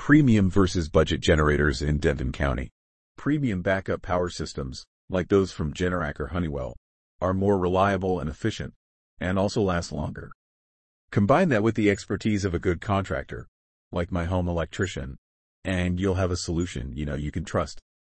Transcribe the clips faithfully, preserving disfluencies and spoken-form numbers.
Premium versus budget generators in Denton County. Premium backup power systems, like those from Generac or Honeywell, are more reliable and efficient, and also last longer. Combine that with the expertise of a good contractor, like my home electrician, and you'll have a solution you know you can trust.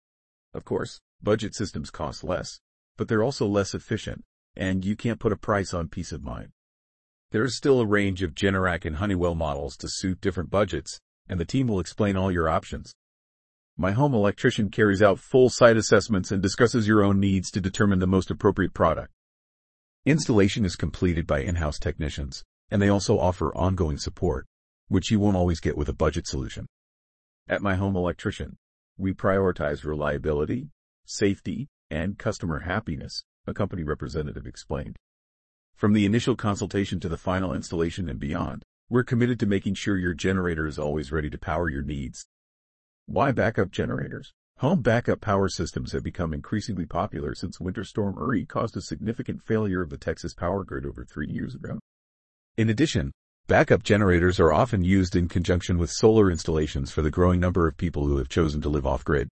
Of course, budget systems cost less, but they're also less efficient, and you can't put a price on peace of mind. There is still a range of Generac and Honeywell models to suit different budgets, and the team will explain all your options. My home electrician carries out full site assessments and discusses your own needs to determine the most appropriate product. Installation is completed by in-house technicians, and they also offer ongoing support, which you won't always get with a budget solution. At My Home Electrician, we prioritize reliability, safety, and customer happiness, a company representative explained. From the initial consultation to the final installation and beyond, we're committed to making sure your generator is always ready to power your needs. Why backup generators? Home backup power systems have become increasingly popular since Winter Storm Uri caused a significant failure of the Texas power grid over three years ago. In addition, backup generators are often used in conjunction with solar installations for the growing number of people who have chosen to live off-grid.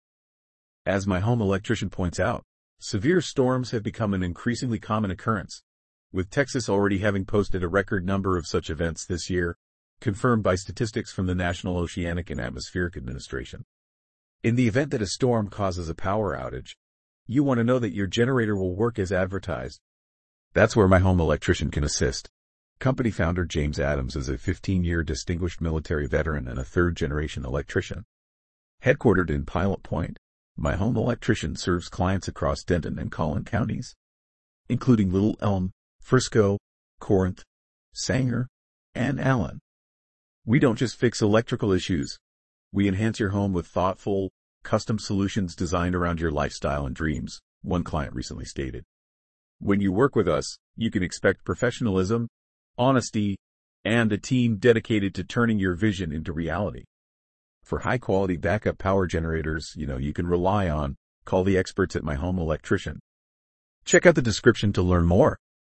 As My Home Electrician points out, severe storms have become an increasingly common occurrence, with Texas already having posted a record number of such events this year, confirmed by statistics from the National Oceanic and Atmospheric Administration. In the event that a storm causes a power outage, you want to know that your generator will work as advertised. That's where My Home Electrician can assist. Company founder James Adams is a fifteen-year distinguished military veteran and a third-generation electrician. Headquartered in Pilot Point, My Home Electrician serves clients across Denton and Collin counties, including Little Elm, Frisco, Corinth, Sanger, and Allen. We don't just fix electrical issues. We enhance your home with thoughtful, custom solutions designed around your lifestyle and dreams, one client recently stated. When you work with us, you can expect professionalism, honesty, and a team dedicated to turning your vision into reality. For high-quality backup power generators, you know, you can rely on, call the experts at My Home Electrician. Check out the description to learn more.